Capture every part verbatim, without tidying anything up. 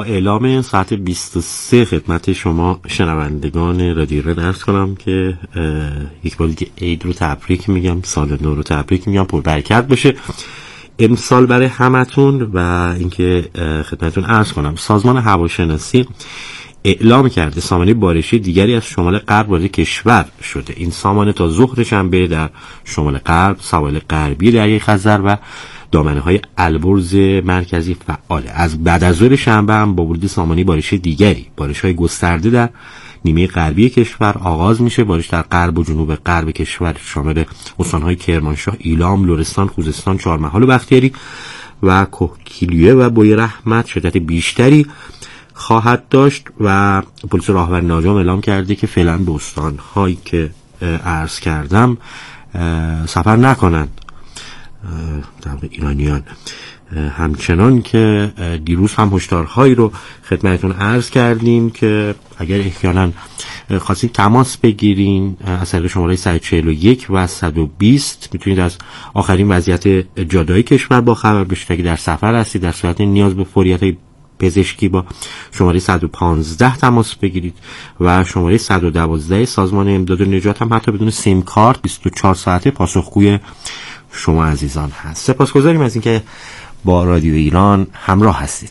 اعلام ساعت بیست و سه خدمت شما شنوندگان رادیو رد عرض کنم که یک بار دیگه عید رو تبریک میگم، سال نو رو تبریک میگم، پر برکت باشه امسال برای همتون. و اینکه خدمتتون عرض کنم سازمان هواشناسی اعلام کرده سامانه بارشی دیگری از شمال غرب وارد کشور شده. این سامانه تا ظهر شنبه در شمال غرب، سواحل غربی دریای خزر و دامنه های البرز مرکزی فعاله. از بعد از ظهر شنبه هم با ورود سامانه بارشی دیگری بارش های گسترده در نیمه غربی کشور آغاز میشه. بارش در غرب و جنوب غرب کشور شامل استان‌های کرمانشاه، ایلام، لرستان، خوزستان، چهارمحال و بختیاری و کوهگیلویه و بوی رحمت شدت بیشتری خواهد داشت و پلیس راهور ناجام اعلام کرده که فعلا به استان‌هایی که عرض کردم سفر نکنند در ایرانیان. همچنان که دیروز هم هشدارهایی رو خدمتتون عرض کردیم که اگر احیانا خواستید تماس بگیرین از طریق شماره صد و چهل و یک و صد و بیست میتونید از آخرین وضعیت جاده‌های کشور با خبر بشید. اگه در سفر هستید در صورت نیاز به فوریت پزشکی با شماره صد و پانزده تماس بگیرید و شماره صد و دوازده سازمان امداد و نجات هم حتی بدون سیم کارت بیست و چهار ساعته پاسخگوی شما عزیزان هست. سپاسگزاریم از اینکه با رادیو ایران همراه هستید.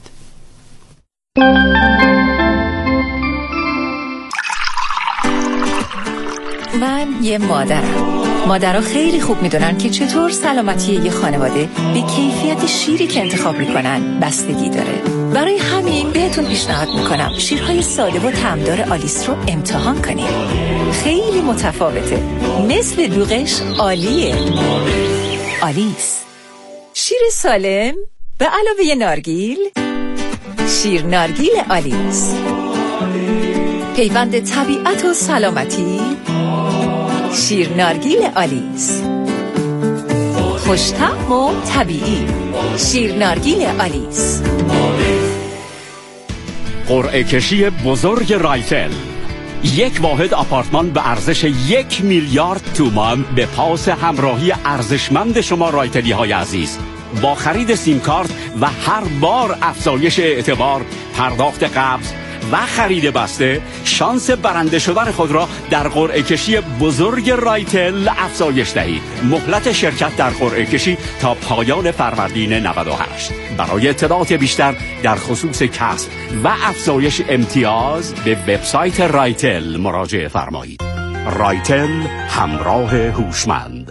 من یه مادرم. مادرها خیلی خوب میدونن که چطور سلامتی یه خانواده به کیفیت شیری که انتخاب میکنن بستگی داره. برای همین بهتون پیشنهاد میکنم شیرهای ساده و طعمدار آلیس رو امتحان کنید. خیلی متفاوته، مثل دوغش عالیه. آلیس، شیر سالم به علاوه نارگیل. شیر نارگیل آلیس، پیوند طبیعت و سلامتی. شیر نارگیل آلیس، خوش‌طعم و طبیعی. شیر نارگیل آلیس. قرعه کشی بزرگ رایتل، یک واحد آپارتمان به ارزش یک میلیارد تومان به پاس همراهی ارزشمند شما رایتلی های عزیز. با خرید سیم کارت و هر بار افزایش اعتبار، پرداخت قبض و خرید بسته، شانس برنده شدن خود را در قرعه کشی بزرگ رایتل افزایش دهید. مهلت شرکت در قرعه کشی تا پایان فروردین نود و هشت. برای اطلاعات بیشتر در خصوص کسب و افزایش امتیاز به وبسایت رایتل مراجعه فرمایید. رایتل، همراه هوشمند.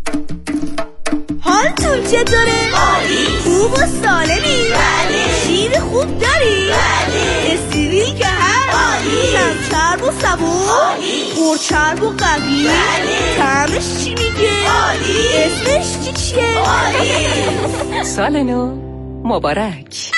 حالتون چطوره؟ عالی. خوب و سالمی؟ بله. شیر خوب داری؟ بله. استریل که هست؟ عالی. کم چرب و سبون؟ عالی. پرچرب و قوی؟ بله. طعمش چی میگه؟ عالی. اسمش چی چیه؟ عالی. سال نو مبارک.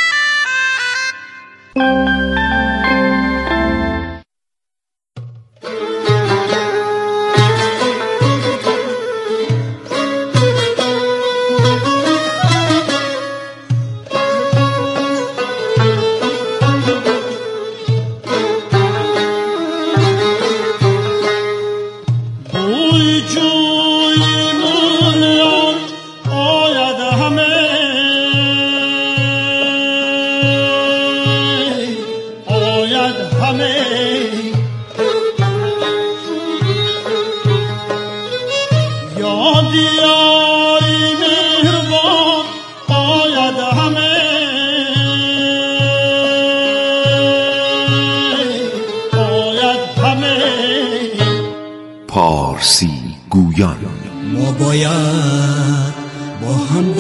پارسی گویان. ما باید با هم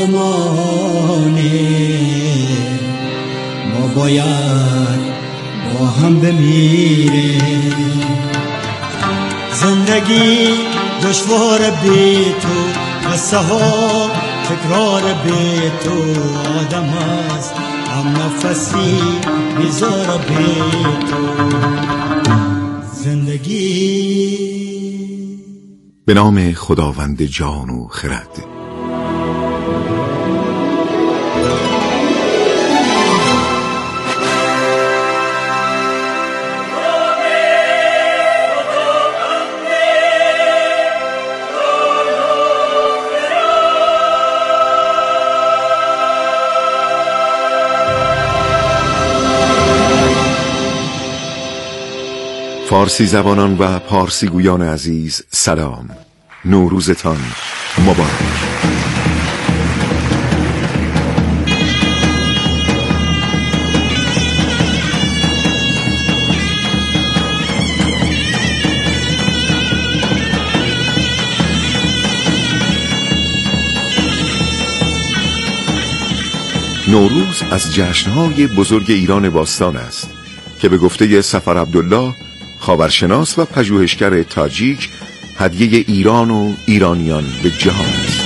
بمانیم، ما باید با هم بمیریم. زندگی دشوار بی تو، قصه ها تکرار بی تو. آدم هست هم نفسی بیزار بی تو. زندگی به نام خداوند جان و خرد. فارسی زبانان و پارسی گویان عزیز سلام، نوروزتان مبارک. نوروز از جشنهای بزرگ ایران باستان است که به گفته سفر عبدالله، خاورشناس و پژوهشگر تاجیک، هدیه ایران و ایرانیان به جهان است.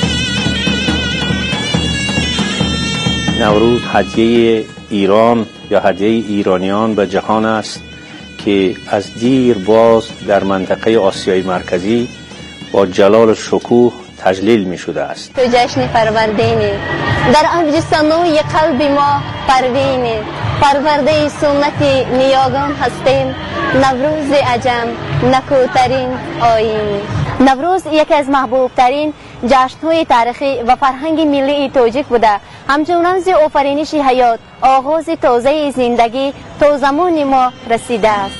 نوروز هدیه ایران یا هدیه ایرانیان به جهان است که از دیر باز در منطقه آسیای مرکزی با جلال و شکوه تجلیل می شده است. تو جشن فروردین در ابجستانوی قلب ما پروین، پرورده سنت نیاگان هستیم، نوروز عجم نکوترین آیین. نوروز یکی از محبوب ترین جشن‌های تاریخی و فرهنگ ملی تاجیک بوده. همچنان ز آفرینش حیات، آغاز تازه زندگی تا زمان ما رسیده است.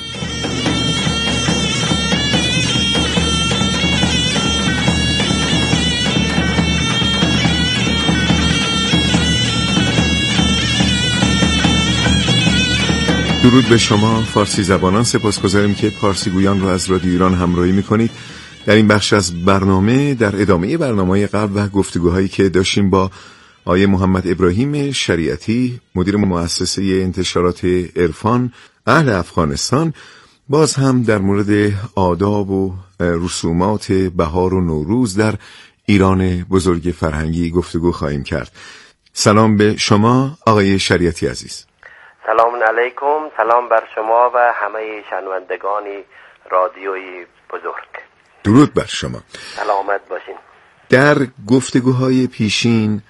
درود به شما فارسی زبانان، سپاسگزاریم که پارسی گویان رو از رادیو ایران همراهی میکنید. در این بخش از برنامه، در ادامه برنامه قبل و گفتگوهایی که داشتیم با آقای محمد ابراهیم شریعتی، مدیر مؤسسه انتشارات عرفان اهل افغانستان، باز هم در مورد آداب و رسومات بهار و نوروز در ایران بزرگ فرهنگی گفتگو خواهیم کرد. سلام به شما آقای شریعتی عزیز. سلام علیکم، سلام بر شما و همه شنوندگان رادیوی بزرگ. درود بر شما، سلامت باشین. در گفتگوهای پیشین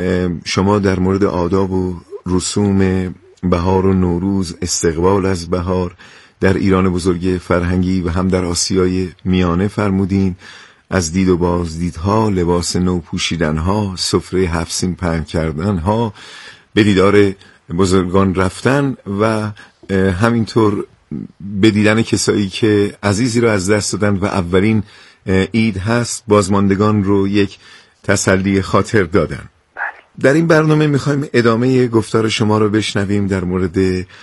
شما در مورد آداب و رسوم بهار و نوروز، استقبال از بهار در ایران بزرگ فرهنگی و هم در آسیای میانه فرمودین. از دید و بازدیدها، لباس نو پوشیدنها، سفره هفت سین پهن کردنها، به دیدار بزرگان رفتن و همینطور به دیدن کسایی که عزیزی رو از دست دادن و اولین عید هست بازماندگان رو یک تسلی خاطر دادن. در این برنامه میخوایم ادامه گفتار شما رو بشنویم در مورد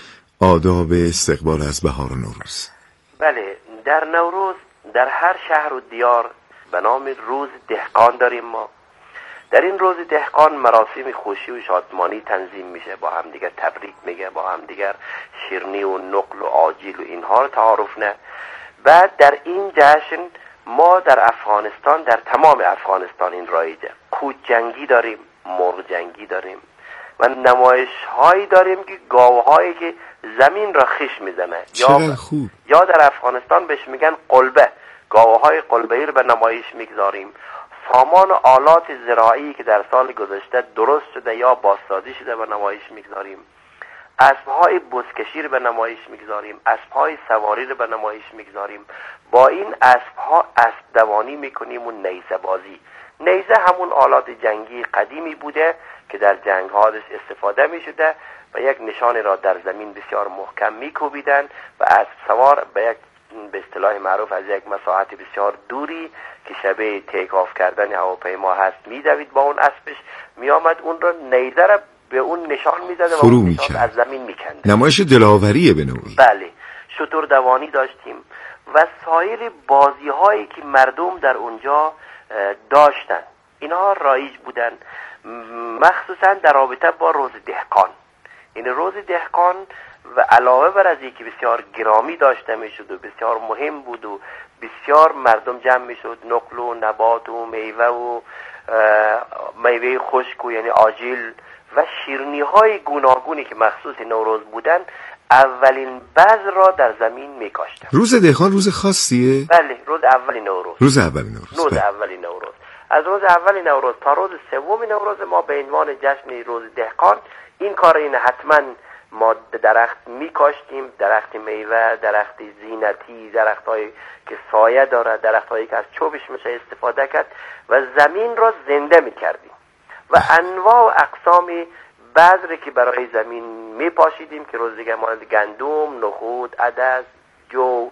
آداب استقبال از بهار و نوروز. بله، در نوروز در هر شهر و دیار به نام روز دهقان داریم ما. در این روز دهقان مراسم خوشی و شادمانی تنظیم میشه، با هم دیگر تبریک میگه، با هم دیگر شیرنی و نقل و آجیل و اینها رو تعارف نه. بعد در این جشن ما در افغانستان، در تمام افغانستان این رایجه، کوچ جنگی داریم، مرغ جنگی داریم و نمایش هایی داریم که گاوهایی که زمین را خش میزنه، یا خوب. یا در افغانستان بهش میگن قلبه، گاوهای قلبه‌ای رو به نمایش میگذاریم. سامان و آلات زراعی که در سال گذشته درست شده یا بازسازی شده به نمایش میگذاریم. اسبهای بزکشی رو به نمایش میگذاریم، اسبهای سواری رو به نمایش میگذاریم. با این اسبها اسب دوانی میکنیم و نیزه بازی. نیزه همون آلات جنگی قدیمی بوده که در جنگ ها استفاده میشده و یک نشان را در زمین بسیار محکم میکوبیدن و اسب سوار به یک به اصطلاح معروف از یک مساحت بسیار دوری که شبیه تیک آف کردن هواپیما هست میدوید با اون اسبش، میآمد اون رو نیزه را به اون نشان میزده و اون نشان از زمین میکنده. نمایش دلاوریه به نوعی. بله، شتر دوانی داشتیم و سایر بازی هایی که مردم در اونجا داشتن، اینها رایج بودن، مخصوصا در رابطه با روز دهقان. این روز دهقان و علاوه بر از اینکه بسیار گرامی داشته میشد و بسیار مهم بود و بسیار مردم جمع میشد، نقل و نبات و میوه و میوه خشک و یعنی آجیل و شیرنی های گوناگونی که مخصوص نوروز بودن، اولین بذر را در زمین میکاشتن. روز دهقان روز خاصیه؟ بله، روز اولی نوروز. روز اولی نوروز. روز اولی نوروز. از روز اولی نوروز تا روز سوم نوروز ما به عنوان جشن روز دهقان این کار این حتما ما درخت میکاشتیم، درخت میوه، درخت زینتی، درخت هایی که سایه داره، درخت هایی که از چوبش میشه استفاده کرد و زمین را زنده میکردیم و انواع و اقسام بذری که برای زمین میپاشیدیم که روز دیگه مانند گندم، نخود، عدس، جو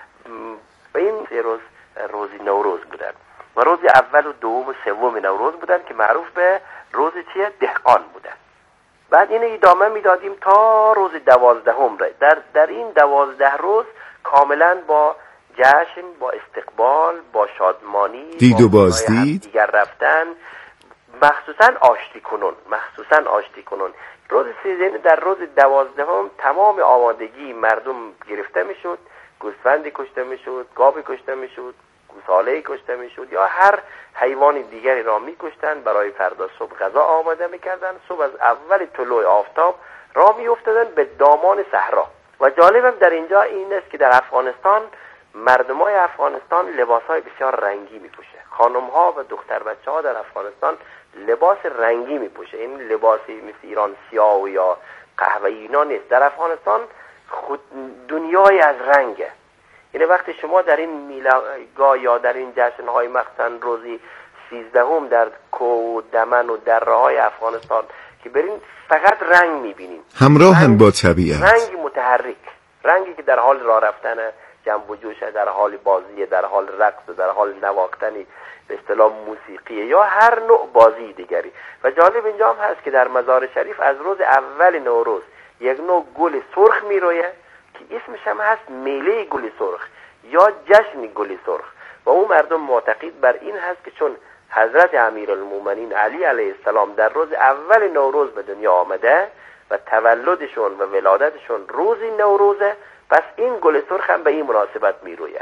و این سه روز روزی نوروز بودن و روز اول و دوم و سوم نوروز بودن که معروف به روز چیه؟ دهقان بودن. بعد این ادامه میدادیم تا روز دوازدهم. در در این دوازده روز کاملا با جشن، با استقبال، با شادمانی، دید و بازدید، دیگر رفتن، مخصوصا آشتی کنون مخصوصا آشتی کنون روز سیزده در روز دوازدهم تمام آمادگی مردم گرفته میشد، گوسفندی کشته میشد، گاوی کشته میشد، گوساله کشته میشد یا هر حیوان دیگری را میکشتن. برای فردا صبح غذا آماده میکردن. صبح از اول طلوع آفتاب را میافتادن به دامان صحرا. و جالبم در اینجا این است که در افغانستان مردمای افغانستان لباسهای بسیار رنگی میپوشه. خانم ها و دختر بچه ها در افغانستان لباس رنگی میپوشه. این لباسی مثل ایران سیاه یا قهوه‌ای اینا نیست. در افغانستان خود دنیای از رنگه. یعنی وقتی شما در این میله‌گاه یا در این جشن‌های مخصوصاً روزی سیزدهم در کو و دمن و دره‌های افغانستان که برین فقط رنگ می‌بینین، همراه هم با طبیعت، رنگ متحرک، رنگی که در حال راه رفتن، جنب و جوش، در حال بازی، در حال رقص، در حال نواختنی، به اصطلاح موسیقی یا هر نوع بازی دیگری. و جالب اینجا هم هست که در مزار شریف از روز اول نوروز یک نوع گل سرخ میرویه که اسمش هم هست میله گل سرخ یا جشن گل سرخ. و اون مردم معتقد بر این هست که چون حضرت امیرالمومنین علی علیه السلام در روز اول نوروز به دنیا آمده و تولدشون و ولادتشون روز نوروزه، پس این گل سرخ هم به این مناسبت میرویه.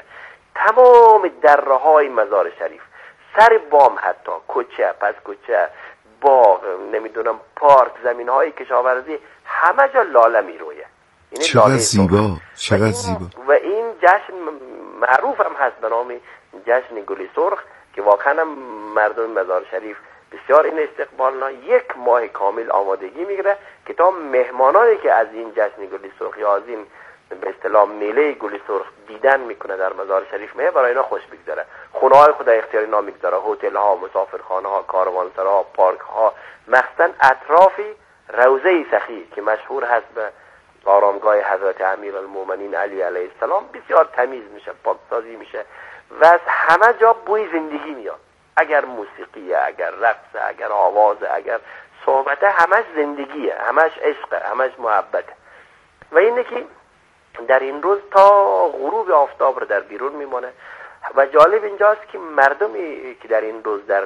تمام دره‌های مزار شریف، سر بام، حتی کوچه پس کوچه، باغ، نمیدونم پارک، زمین‌های کشاورزی، همه جا لاله میرویه. چقدر زیبا، چقدر زیبا. و این جشن معروف هم هست به نام جشن گل سرخ که واقعا هم مردم مزار شریف بسیار این استقبالنا یک ماه کامل آمادگی میگیره که تا مهمانانی که از این جشن گل سرخ یا از این به اصطلاح میله گل سرخ دیدن میکنه در مزار شریف میه، برای اینا خوش بگذره. خونه های خدا اختیاری اینا میگذاره، هتل ها، مسافرخانه ها، کاروانسرا، پارک ها، مخصوصا اطرافی روضه سخی که مشهور هست به آرامگاه حضرت امیرالمومنین علی علیه السلام، بسیار تمیز میشه، پاکسازی میشه و از همه جا بوی زندگی میاد. اگر موسیقیه، اگر رقصه، اگر آوازه، اگر صحبته، همش زندگیه، همش عشقه، همش محبته. و اینه که در این روز تا غروب آفتاب رو در بیرون میمونه. و جالب اینجاست که مردمی که در این روز در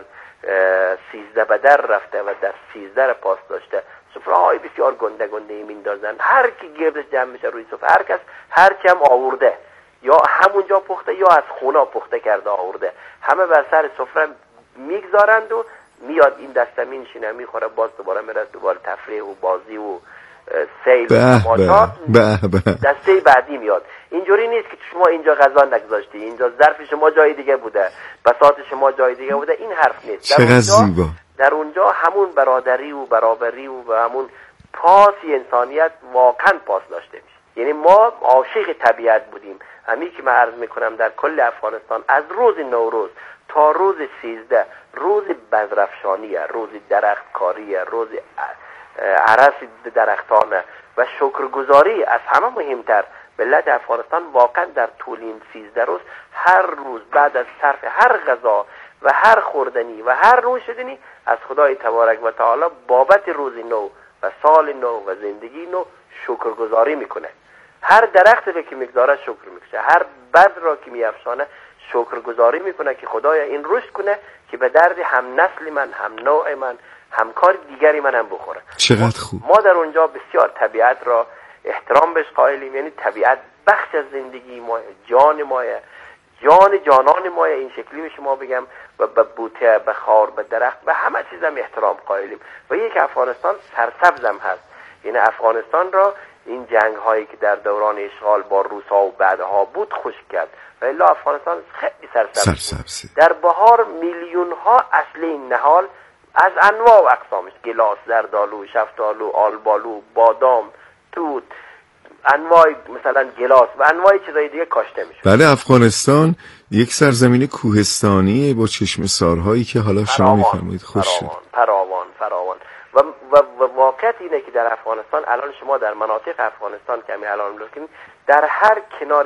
سیزده بدر رفته و در سیزده پاس داشته، سفره‌های بسیار گنده گنده میندازن. هر کی گردش جمع میشه روی سفره، هر کس هر چی هم آورده یا همونجا پخته یا از خونه پخته کرده آورده، همه بر سر سفره میگذارند و میاد این دسته مینشینه میخوره، باز دوباره میره دوباره تفریح و بازی و سیل و تماشا. دسته بعدی میاد. اینجوری نیست که شما اینجا غذا نگذاشتی، اینجا ظرف شما جای دیگه بوده، بساط شما جای دیگه بوده. این حرف نیست. در اونجا, در اونجا همون برادری و برابری و همون پاسی انسانیت واقعا پاس داشته میشه. یعنی ما عاشق طبیعت بودیم. همین که من عرض میکنم در کل افغانستان از روز نوروز تا روز سیزده روز بذرفشانیه، روز درختکاریه، روز عرس درختانه و شکرگزاری. از همه مهمتر ملت افغانستان واقعا در طول این سیزده روز هر روز بعد از صرف هر غذا و هر خوردنی و هر نوشیدنی از خدای تبارک و تعالی بابت روز نو و سال نو و زندگی نو شکرگزاری میکنه. هر درختی که میگذاره شکر میکنه، هر بذر را که میافشانه شکرگزاری میکنه که خدایا این رشد کنه که به درد هم نسل من، هم نوع من، همکار دیگری منم بخوره. چقدر خوب. ما در اونجا بسیار طبیعت را احترام بهش قائلیم. یعنی طبیعت بخش از زندگی ما، جان ما، جان جانان ما، این شکلی به شما بگم، و به بوته، به خار، به درخت، به همه چیز هم احترام قائلیم. و یک افغانستان سرسبز هم هست. یعنی افغانستان را این جنگ هایی که در دوران اشغال با روسا و بعدها بود خشک کرد و الا افغانستان خیلی سرسبز. در بهار میلیون ها اصل نهال از انواع و اقسامش، گلاس، زردآلو، شفتالو، آلبالو، بادام، توت، انواع مثلا گلاس و انواع چیزای دیگه کاشته میشه. بله، افغانستان یک سرزمین کوهستانی با چشمه سارهایی که حالا شما میفرمایید خوش شد. فراوان فراوان و, و, و واقعیت اینه که در افغانستان الان شما در مناطق افغانستان که همین الان می‌بینید در هر کنار یک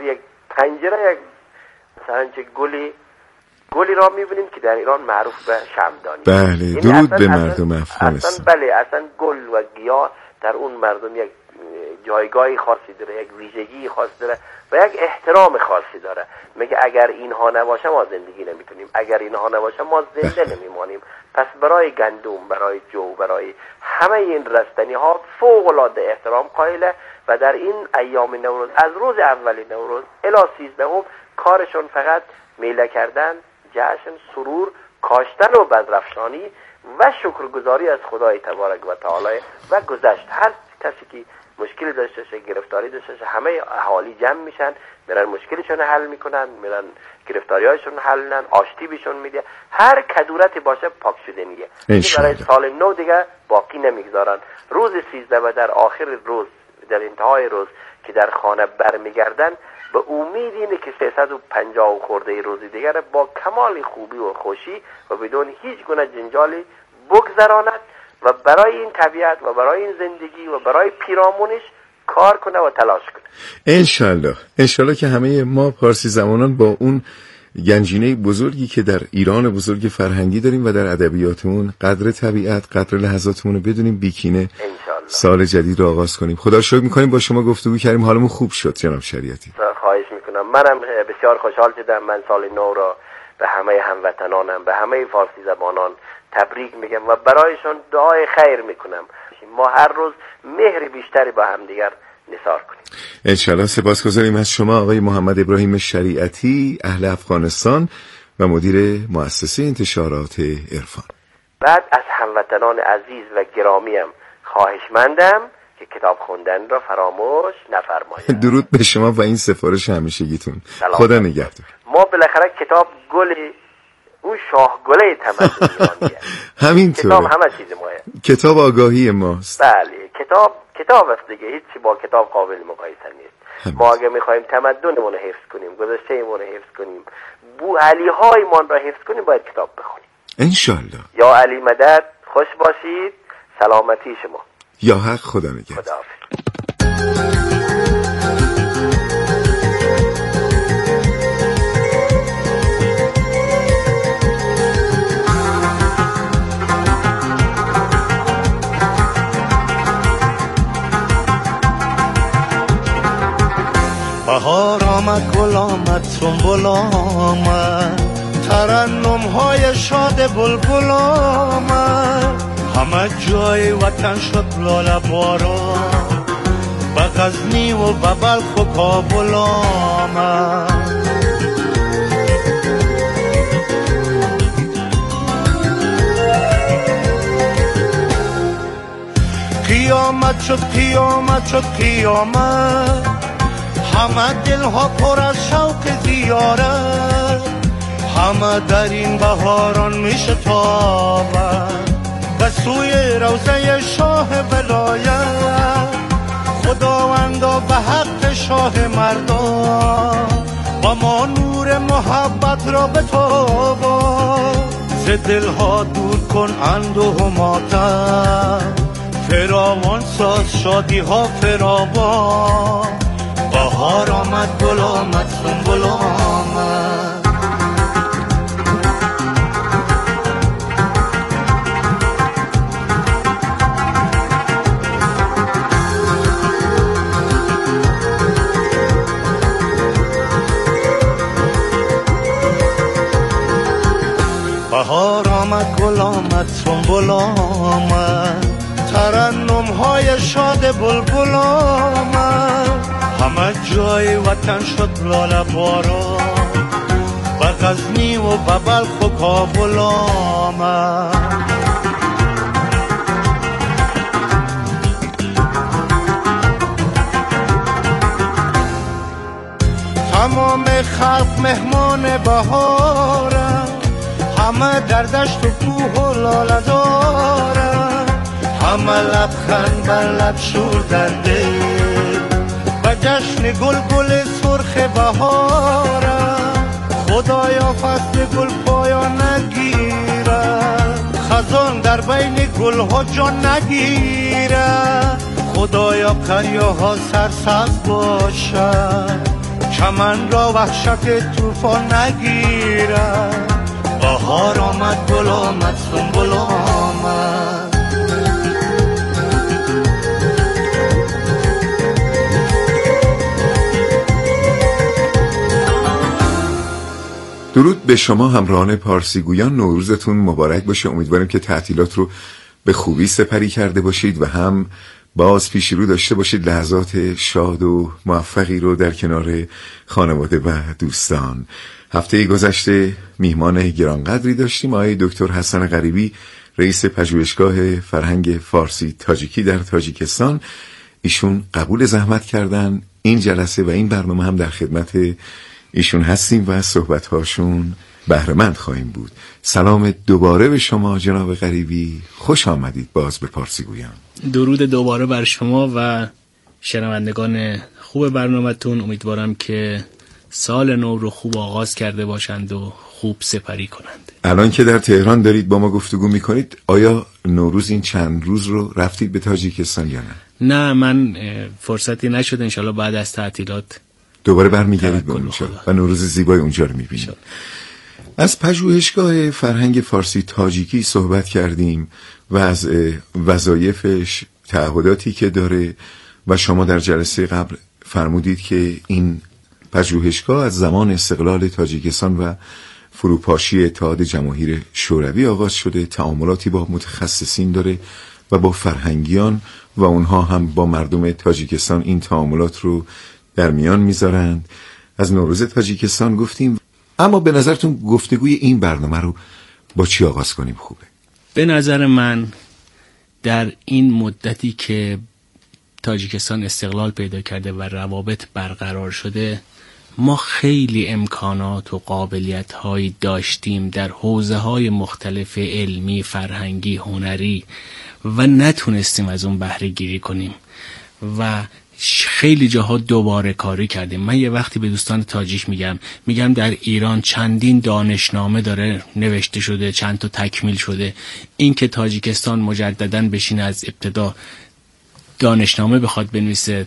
پنجره یک مثلا چه گلی گلی را میبینیم که در ایران معروف به شمعدانی. بله، درود به مردم افغانستان. بله، اصلا گل و گیاه در اون مردم یک جایگاهی خاصی داره، یک ویژگی خاصی داره و یک احترام خاصی داره. میگه اگر اینها نباشه ما زندگی نمیتونیم، اگر اینها نباشه ما زنده نمیمانیم. پس برای گندم، برای جو، برای همه این رستنی ها فوق العاده احترام قائله و در این ایام نوروز از روز اول نوروز الی سیزدهم کارشون فقط میله کردن، جشن، سرور، کاشتن و بدرفشانی و شکرگزاری از خدای تبارک و تعالی و گذشت. هر کسی که مشکلی داشته باشه، گرفتاری داشته باشه، همه اهالی جمع میشن، میرن مشکلشون حل میکنن، میرن گرفتاریاشون حل میکنن، آشتی بهشون میده. هر کدورتی باشه پاک شدنیه. برای سال نو دیگه باقی نمیگذارن. روز سیزده و در آخر روز، در انتهای روز که در خانه برمیگردن، به امید اینه که سیصد و پنجاه و خورده روز دیگر با کمال خوبی و خوشی و بدون هیچ گونه جنجالی بگذراند و برای این طبیعت و برای این زندگی و برای پیرامونش کار کنه و تلاش کنه. انشالله انشالله که همه ما پارسی زمانان با اون گنجینه بزرگی که در ایران بزرگ فرهنگی داریم و در ادبیاتمون قدر طبیعت، قدر لحظاتمون رو بدونیم، بیکینه سال جدید رو آغاز کنیم. خدا شکر میکنیم با شما گفتگو کردیم، حالمون خوب شد جناب شریعتی. خواهش میکنم. منم بسیار خوشحال شدم. من سال نو را به همه هموطنانم، به همه فارسی زبانان تبریک میگم و برایشون دعای خیر میکنم. ما هر روز مهر بیشتری با هم دیگر نثار کنیم انشالله. سپاسگزاریم از شما آقای محمد ابراهیم شریعتی، اهل افغانستان و مدیر مؤسسه انتشارات عرفان. بعد از هموطنان عزیز و گرامیم خواهشمندم که کتاب خوندن را فراموش نفرمایید. درود به شما و این سفارش همیشگیتون. خدا نگهدار. ما بالاخره کتاب گل، اون شاه گله تمدن ایرانیه. همینطوره. کتاب همه چیز ماه. کتاب آگاهی ماست. بله، کتاب کتاب است دیگه، هیچی با کتاب قابل مقایسه نیست. همین. ما اگه میخوایم تمدنمون رو حفظ کنیم، گذشتهمون رو حفظ کنیم، بو علی هایمان را حفظ کنیم، باید کتاب بخونیم. انشالله. یا علی مدد. خوش باشید. سلامتی شما. یا حق. خدا نگهدار. خدا حافظ. بهار آمد، گل آمد، سنبل آمد، ترنم های شاد بلبل آمد، همه جای وطن شد لاله باران، به غزنی و به بلخ و کابل آمد. قیامت شد، قیامت شد، قیامت، همه دل ها پر از شوق زیارت، همه در این بهاران می شتابند به سوی روضه شاه ولایت. خداوندا به حق شاه مردان با ما نور محبت را بتابا، ز دل ها دور کن اندوه و ماتم، فراوان ساز شادی ها فراوان. بهار آمد، گل آمد، سنبل آمد. بهار آمد، گل آمد، سنبل آمد، ترنم های شاد بلبل آمد، همه جای وطن شد لاله باران، به غزنی و به بلخ و کابل آمد. تمام خلق مهمان بهارن، همه در دشت و کوه و لاله دارن، همه لبخند بر لب، شور در دل، به جشن گل گل سرخ بهارن. خدایا فصل گل پایان نگیرد، خزان در بین گل ها جان نگیرد. خدایا قریه ها سرسبز باشد، چمن را وحشت طوفان نگیرد. بهار آمد، گل آمد، سنبل آمد. درود به شما همراهان پارسی گویان، نوروزتون مبارک باشه. امیدواریم که تعطیلات رو به خوبی سپری کرده باشید و هم باز پیش رو داشته باشید لحظات شاد و موفقی رو در کنار خانواده و دوستان. هفته گذشته میهمان گرانقدری داشتیم، آقای دکتر حسن غریبی، رئیس پژوهشگاه فرهنگ فارسی تاجیکی در تاجیکستان. ایشون قبول زحمت کردن این جلسه و این برنامه هم در خدمت ایشون هستیم و از صحبت‌هاشون بهره‌مند خواهیم بود. سلام دوباره به شما جناب غریبی، خوش آمدید باز به پارسی گویان. درود دوباره بر شما و شنوندگان خوب برنامه‌تون. امیدوارم که سال نو رو خوب آغاز کرده باشند و خوب سپری کنند. الان که در تهران دارید با ما گفتگو میکنید، آیا نوروز این چند روز رو رفتید به تاجیکستان یا نه؟ نه، من فرصتی نشد. انشالله بعد از تعطیلات دوباره برمیگردید به اونجا و نوروز زیبای اونجا رو میبینید. از پژوهشگاه فرهنگ فارسی تاجیکی صحبت کردیم و از وظایفش، تعهداتی که داره و شما در جلسه قبل فرمودید که این پژوهشگاه از زمان استقلال تاجیکستان و فروپاشی اتحاد جماهیر شوروی آغاز شده، تعاملاتی با متخصصین داره و با فرهنگیان و اونها هم با مردم تاجیکستان این تعاملات رو در میان میذارند. از نوروز تاجیکستان گفتیم، اما به نظرتون گفتگوی این برنامه رو با چی آغاز کنیم خوبه؟ به نظر من در این مدتی که تاجیکستان استقلال پیدا کرده و روابط برقرار شده، ما خیلی امکانات و قابلیت هایی داشتیم در حوزه های مختلف علمی، فرهنگی، هنری و نتونستیم از اون بهره گیری کنیم و خیلی جاها دوباره کاری کردیم. من یه وقتی به دوستان تاجیک میگم میگم در ایران چندین دانشنامه داره نوشته شده، چند تا تکمیل شده. این که تاجیکستان مجدداً بشینه از ابتدا دانشنامه بخواد بنویسه،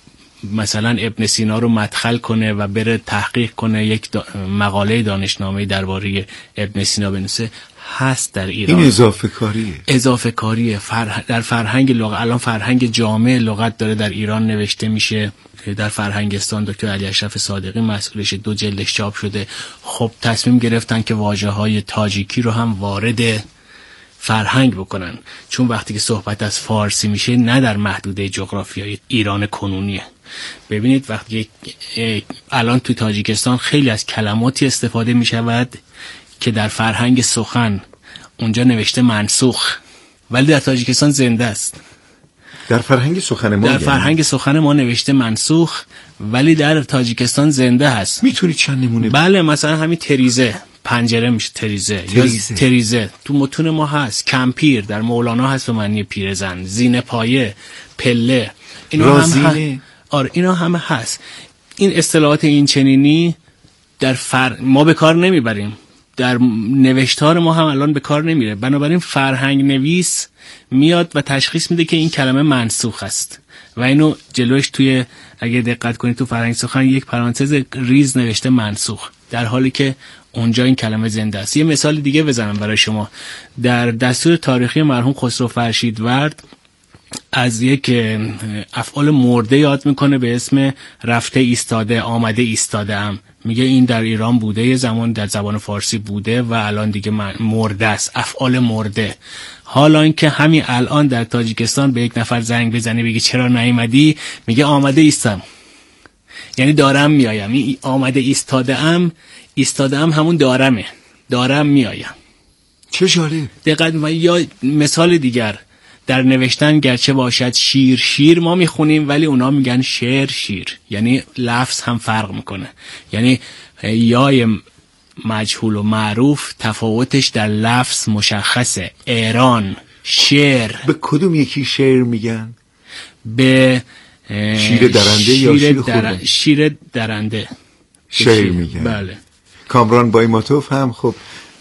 مثلا ابن سینا رو مدخل کنه و بره تحقیق کنه، یک دا مقاله دانشنامه درباره ابن سینا بنویسه، هست در ایران. این اضافه کاریه. اضافه کاریه. فرح... در فرهنگ لغت، الان فرهنگ جامع لغت داره در ایران نوشته میشه. در فرهنگستان دکتر علی اشرف صادقی مسئولش، دو جلدش چاپ شده. خب تصمیم گرفتن که واژه‌های تاجیکی رو هم وارد فرهنگ بکنن، چون وقتی که صحبت از فارسی میشه نه در محدوده جغرافیایی ایران کنونیه. ببینید وقتی الان تو تاجیکستان خیلی از کلماتی استفاده میشود که در فرهنگ سخن اونجا نوشته منسوخ، ولی در تاجیکستان زنده است. در فرهنگ سخن ما در فرهنگ سخن ما نوشته منسوخ، ولی در تاجیکستان زنده هست. میتونید چند نمونه؟ بله، مثلا همین تریزه، پنجره میشه تریزه. تریزه. تریزه تو متون ما هست. کمپیر در مولانا هست به معنی پیرزن. زینه پایه، پله، اینا هم هست. آره اینا همه هست. این اصطلاحات این چنینی در فر... ما به کار نمیبریم، در نوشتار ما هم الان به کار نمیره. بنابراین فرهنگ نویس میاد و تشخیص میده که این کلمه منسوخ است و اینو جلوش توی، اگه دقت کنید تو فرهنگ سخن یک پرانتز ریز نوشته منسوخ، در حالی که اونجا این کلمه زنده است. یه مثال دیگه بزنم برای شما. در دستور تاریخی مرحوم خسرو فرشیدورد از یک افعال مرده یاد میکنه به اسم رفته ایستاده، آمده ایستاده ام. میگه این در ایران بوده، یه زمان در زبان فارسی بوده و الان دیگه مرده است، افعال مرده. حالا اینکه همین الان در تاجیکستان به یک نفر زنگ بزنی بگی چرا نیومدی، میگه آمده ایستم، یعنی دارم میایم. این آمده ایستاده ام، ایستاده ام همون دارمه، دارم میایم. چه جالب. دقت. و یا مثال دیگر در نوشتن گرچه باشد شیر شیر ما میخونیم، ولی اونا میگن شعر شیر، یعنی لفظ هم فرق میکنه. یعنی یای مجهول و معروف تفاوتش در لفظ مشخصه. ایران، شعر. به کدوم یکی شعر میگن؟ به شیر درنده شیر یا شیر خورده؟ شیر درنده شعر میگن. بله. کامران بایماتوف هم خب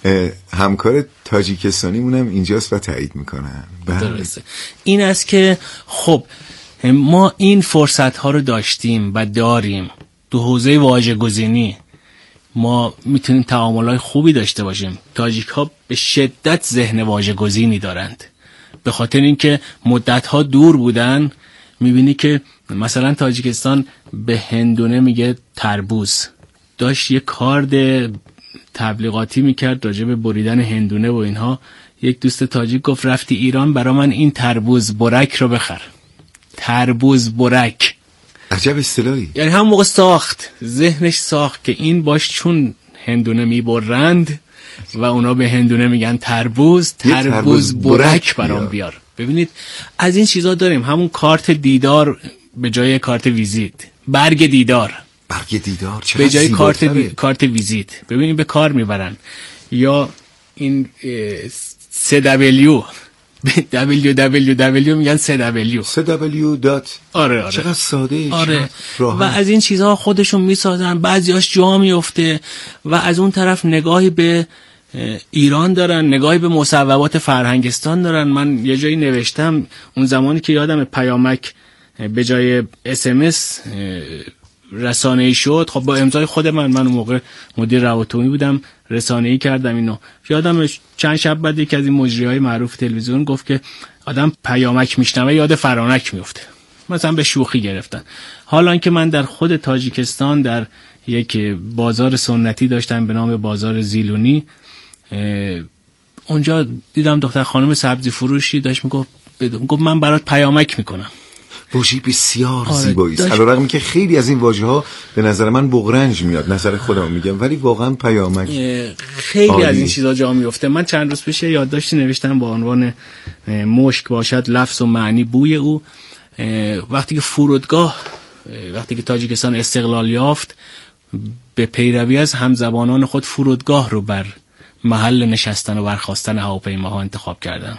همکار تاجیکستانی مونم اینجاست و تایید میکنن. درسته. این است که خب ما این فرصت ها رو داشتیم و داریم تو حوزه واژه‌گزینی ما میتونیم تعاملات خوبی داشته باشیم. تاجیک ها به شدت ذهن واژه‌گزینی دارند، به خاطر اینکه مدت ها دور بودن. میبینی که مثلا تاجیکستان به هندونه میگه تربوز. داشت یه کارد تبلیغاتی میکرد راجع به بریدن هندونه و اینها. یک دوست تاجیک گفت رفتی ایران برا من این تربوز برک رو بخر. تربوز برک، عجب اصطلاحی. یعنی هم موقع ساخت، ذهنش ساخت که این باش چون هندونه میبرند و اونا به هندونه میگن تربوز، تربوز برک برام بیار. ببینید از این چیزا داریم. همون کارت دیدار به جای کارت ویزیت، برگ دیدار برگ دیدار به جای کارت دی... کارت ویزیت، ببینید به کار میبرن. یا این سه دبلیو دبلیو دبلیو دبلیو میگن سه دبلیو سه دبلیو دات. آره آره چقدر ساده. آره. و از این چیزها خودشون میسازن، بعضیاش جا میفته. و از اون طرف نگاهی به ایران دارن، نگاهی به مصوبات فرهنگستان دارن. من یه جایی نوشتم اون زمانی که یادم پیامک به جای اس ام اس رسانه‌ای شد، خب با امضای خود من من اون موقع مدیر روابط عمومی بودم، رسانه‌ای کردم اینو. یادم چند شب بعد یکی از این مجریهای معروف تلویزیون گفت که آدم پیامک میشنوه یاد فرانک میفته، مثلا به شوخی گرفتن. حالا که من در خود تاجیکستان در یک بازار سنتی داشتم به نام بازار زیلونی، اونجا دیدم دختر خانم سبزی فروشی داشت میگفت گفت من برات پیامک میکنم. واژه بسیار آره زیبایی است. علیرغم که خیلی از این واژه ها به نظر من بغرنج میاد، نظر خودم میگم، ولی واقعا پیامک خیلی آلی. از این چیزا جا میفته. من چند روز پیش یادداشتی نوشتم با عنوان مشک باشد لفظ و معنی بوی او. وقتی که فرودگاه وقتی که تاجیکستان استقلال یافت، به پیروی از همزبانان خود فرودگاه رو بر محل نشستن و برخاستن هواپیماها انتخاب کردن.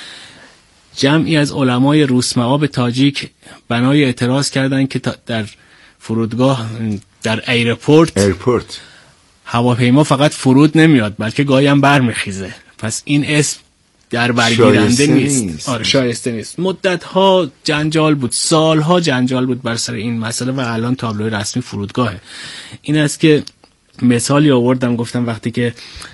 جمعی از علمای روسمعاب تاجیک بنای اعتراض کردند که در فرودگاه در ایرپورت ایرپورت هواپیما فقط فرود نمیاد بلکه گاهی هم برمیخیزه. پس این اسم در برگیرنده نیست. نیست. آره شایسته نیست. مدت ها جنجال بود، سال ها جنجال بود بر سر این مسئله و الان تابلوی رسمی فرودگاهه. این است که مثالی آوردم، گفتم وقتی که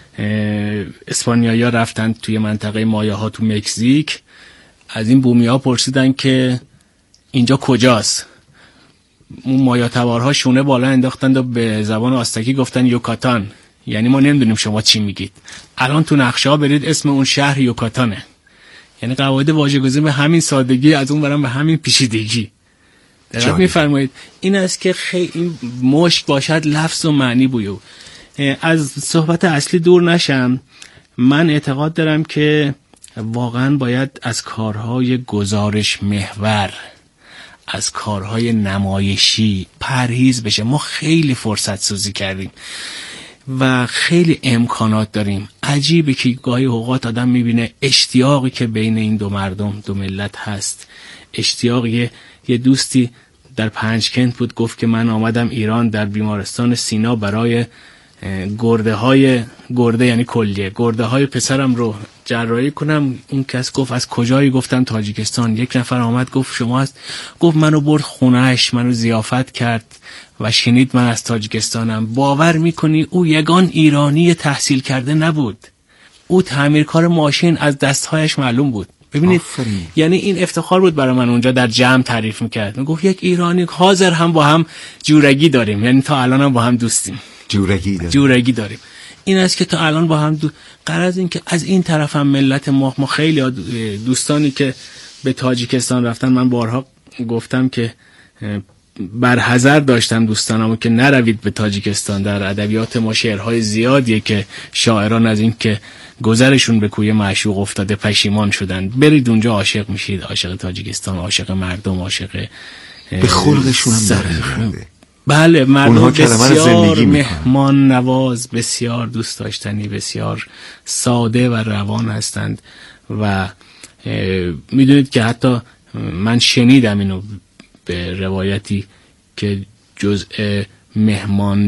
اسپانیایی‌ها رفتن توی منطقه مایاها تو مکزیک، از این بومی‌ها پرسیدن که اینجا کجاست. اون مایا تبارها شونه بالا انداختند و به زبان آستکی گفتن یوکاتان، یعنی ما نمیدونیم شما چی میگید. الان تو نقشه‌ها برید اسم اون شهر یوکاتانه. یعنی قواعد واژه‌گذاری به همین سادگی، از اون برام به همین پیچیدگی. دقیق می‌فرمایید. این است که خیلی این مشک باشد لفظ و معنی بویو. از صحبت اصلی دور نشم، من اعتقاد دارم که واقعا باید از کارهای گزارش محور، از کارهای نمایشی پرهیز بشه. ما خیلی فرصت سوزی کردیم و خیلی امکانات داریم. عجیبه که گاهی اوقات آدم میبینه اشتیاقی که بین این دو مردم دو ملت هست. اشتیاقی یه دوستی در پنجکنت بود گفت که من آمدم ایران در بیمارستان سینا برای گرده های گرده یعنی کلیه گرده های پسرم رو جراحی کنم. اون کس گفت از کجایی؟ گفتم تاجیکستان. یک نفر آمد گفت شما هست؟ گفت منو برد خونهش، منو ضیافت کرد و شنید من از تاجیکستانم. باور میکنی او یگان ایرانی تحصیل کرده نبود، او تعمیرکار ماشین از دستهایش معلوم بود. ببینید آفرین. یعنی این افتخار بود برای من. اونجا در جمع تعریف میکرد، میگفت یک ایرانی حاضر هم با هم جورگی داریم، یعنی تا الان هم با هم دوستیم، جورگی داریم. جورگی داریم. این است که تا الان با هم دو... غرض این که از این طرف هم ملت ما ما خیلی دوستانی که به تاجیکستان رفتن، من بارها گفتم که برحذر داشتم دوستانمو که نروید به تاجیکستان. در ادبیات ما شعرهای زیادیه که شاعران از این که گذرشون به کوی معشوق افتاده پشیمان شدن. برید اونجا عاشق میشید، عاشق تاجیکستان، عاشق مردم، عاشق به خلقشون هم داره. بله، مردم بسیار مهمان نواز، بسیار دوست داشتنی، بسیار ساده و روان هستند. و میدونید که حتی من شنیدم اینو به روایتی که جزء مهمان